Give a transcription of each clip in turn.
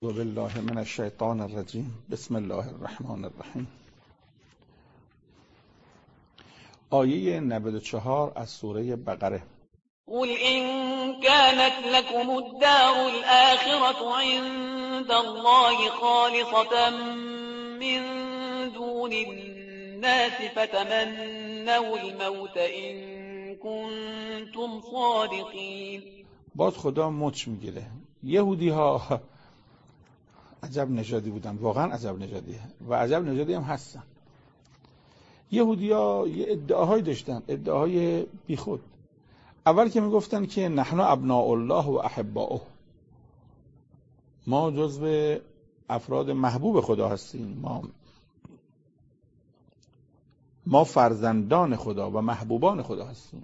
بالله من الشیطان الرجیم. بسم الله الرحمن الرحیم. آیه 94 از سوره بقره. قل إن كانت لكم الدار الآخرة عند الله خالصة من دون الناس فتمنوا الموت إن كنتم صادقين. باز خدا مچ میگیره. یهودی ها عجب نژادی بودن، واقعا عجب نژادیه و عجب نژادی هم هستن. یهودی ها یه ادعاهایی داشتن، ادعاهای بیخود. اول که میگفتن که نحن ابناء الله و احباؤه، ما جزو افراد محبوب خدا هستیم، ما فرزندان خدا و محبوبان خدا هستیم.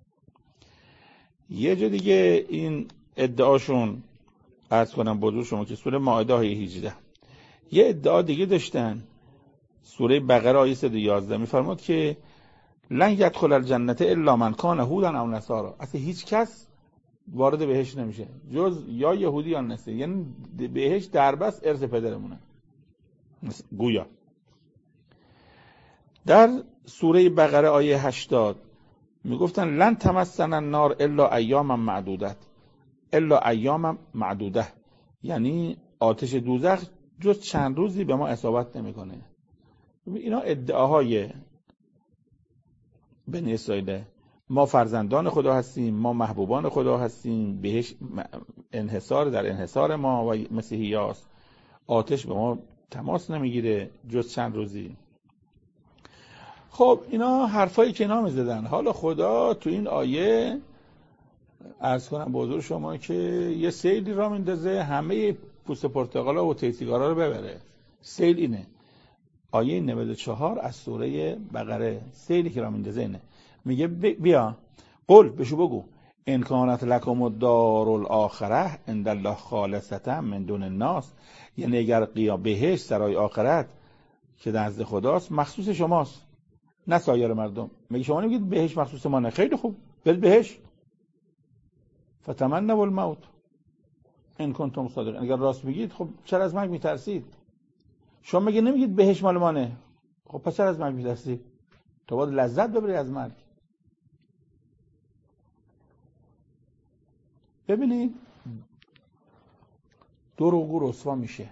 یه جا دیگه این ادعاشون عرض کنم بزرگ شما که سوره مائده آیه 18 یه ادعا دیگه داشتن. سوره بقره آیه 111 میفرماد که لن يدخل الجنة الا من كان هودا او نصارا، اصلا هیچ کس وارد بهشت نمیشه جز یا یهودی یا نصرانی، یعنی بهشت دربست ارث پدرمونه. گویا در سوره بقره آیه 80 میگفتن لن تمسنا النار الا ایاما معدوده، یعنی آتش دوزخ جز چند روزی به ما اصابت نمیکنه. اینا ادعاهای بنی اسرائیل. ما فرزندان خدا هستیم، ما محبوبان خدا هستیم، بهش انحصار در انحصار ما و مسیحیاست، آتش به ما تماس نمیگیره جز چند روزی. خب اینا حرفایی که اینا میزدن. حالا خدا تو این آیه عرض کنم بزرگ شما که یه سیلی را میندازه همه پوست پرتقالا و تیتیگارا رو ببره. سیل اینه. آیه 94 از سوره بقره سیلی که را میندازه اینه. میگه بیا قل بشو بگو ان کانت لکم الدار الاخره عند الله خالصة من دون الناس، یعنی اگر بهشت سرای آخرت که نزد خداست مخصوص شماست نه سایر مردم. میگه شما نمیگید بهشت مخصوص ما؟ نه، خیلی خوب برید بهشت. فتمنوا الموت ان کنتم صادقین، اگر راست میگید خب چرا از مرگ میترسید؟ شما میگه نمیگید بهشت مال مانه، خب پس چرا از مرگ میترسید؟ تو باید لذت ببری از مرگ. ببینید دروغگو رسوا میشه.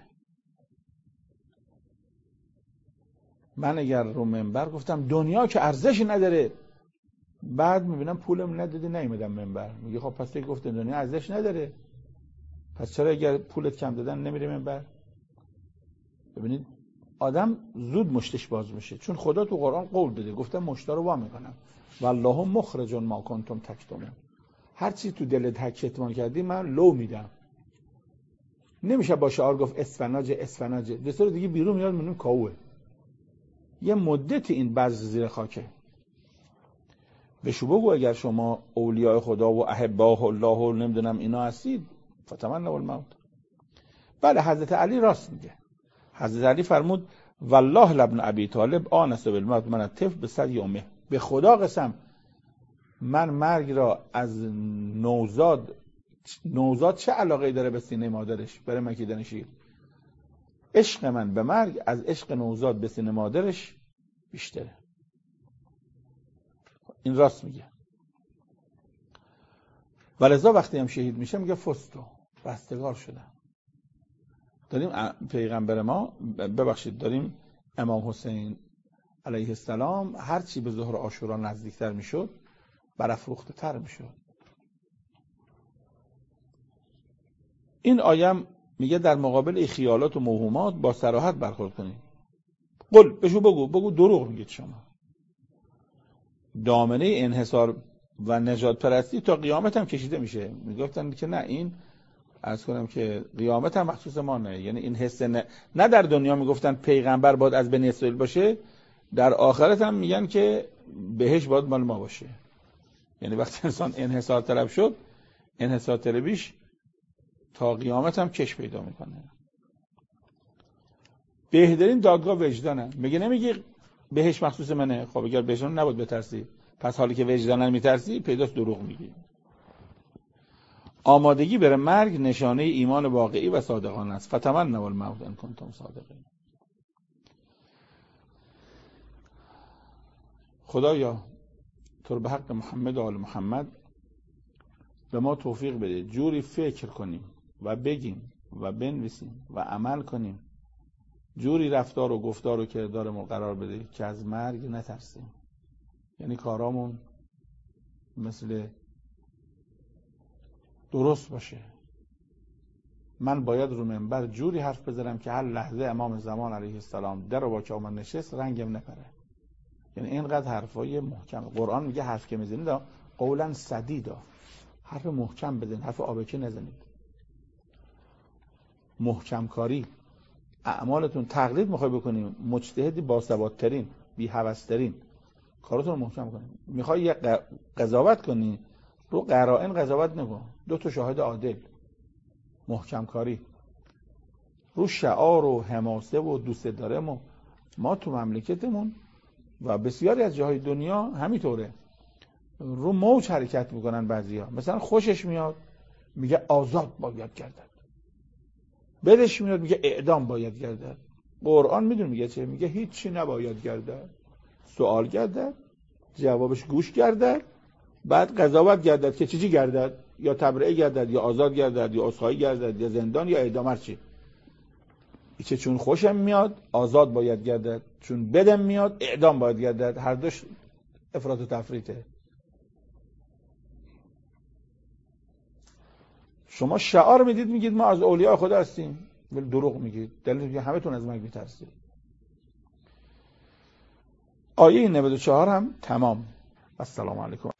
من اگر رو منبر گفتم دنیا که ارزشی نداره، بعد میبینم پولم ندادی نیومدم منبر، میگه خب پس تو گفت دنیا ارزش نداره، پس چرا اگر پولت کم دادن نمیری منبر؟ ببینید آدم زود مشتش باز میشه، چون خدا تو قرآن قول داده، گفته مشتا رو وا میکنم والله مخرج ما کنتم تکتمون، هر چی تو دلت کتمان کردی من لو میدم. نمیشه با شعار گفت اسفناج دستور دیگه بیرون میاد میبینیم کاوه. یه مدت این بعض زیر خاکه. بشو بگو اگر شما اولیاء خدا و احباء الله و نمیدونم اینا هستید فتمنوا الموت. بله حضرت علی راست میگه. حضرت علی فرمود والله لابن ابی طالب آنس بالموت من الطفل بصد یومه، به خدا قسم من مرگ را از نوزاد چه علاقه داره به سینه مادرش برای مکیدن شیر؟ عشق من به مرگ از عشق نوزاد به سینه مادرش بیشتره. این راست میگه. ولذا وقتی هم شهید میشه میگه فستو، رستگار شدم. داریم پیغمبر ما داریم امام حسین علیه السلام هرچی به ظهر عاشورا نزدیکتر میشد برافروخته تر میشد. این آیه میگه در مقابل خیالات و موهومات با صراحت برخورد کنید. قل بشو بگو دروغ میگید شما. دامنه انحصار و نجات پرستی تا قیامت هم کشیده میشه. میگفتن که نه، این عرض کنم که قیامت هم مخصوص ما نه، یعنی این حس نه در دنیا میگفتن پیغمبر باید از بنی اسرائیل باشه، در آخرت هم میگن که بهشت باید مال ما باشه. یعنی وقتی انسان انحصار طلب شد، انحصار طلبیش تا قیامت هم کش پیدا میکنه. بهترین دادگاه وجدانه. میگه نمیگی بهشت مخصوص منه، خب اگر بهشت نباید بترسی، پس حالی که وجدانن میترسی پیداست دروغ میگی. آمادگی برای مرگ نشانه ایمان واقعی و صادقانه است. فتمنوا الموت ان کنتم صادقین. خدایا تو رو به حق محمد و آل محمد به ما توفیق بده جوری فکر کنیم و بگیم و بنویسیم و عمل کنیم، جوری رفتار و گفتار و کردارمون قرار بده که از مرگ نترسیم. یعنی کارامون مثل درست باشه. من باید رو منبر جوری حرف بزنم که هر لحظه امام زمان علیه السلام در و با که آمد نشست رنگم نپره. یعنی اینقدر حرفای محکم. قرآن میگه حرف که میزنید قولا سدیدا، حرف محکم بزنید، حرف آبکی نزنید. محکم کاری. اعمالتون تقلید میخوای بکنیم، مجتهدی باثبات‌ترین، بی‌هوس‌ترین، کاراتون رو محکم کنید. میخوای یه قضاوت کنی، رو قرائن قضاوت نکن، 2 شاهد عادل. محکم کاری. رو شعار و حماسه و دوست دارم. ما تو مملکتمون و بسیاری از جاهای دنیا همینطوره، رو موج حرکت میکنن بعضیا. مثلا خوشش میاد میگه آزاد باید گردد، بدش میاد میگه اعدام باید گردد. قرآن میدون میگه چه؟ میگه هیچی نباید گردد، سوال گردد، جوابش گوش گردد، بعد قضاوت گردد که چی گردد، یا تبرئه گردد یا آزاد گردد یا عذرخواهی گردد یا زندان یا اعدام. هر چی چه چون خوشم میاد آزاد باید گردد، چون بدم میاد اعدام باید گردد. هر دوش افراط و تفریطه. شما شعار میدید میگید ما از اولیاء خدا هستیم، ولی دروغ میگید. دلیل میگه همتون از مرگ میترسید. آیه 94 هم تمام. السلام علیکم.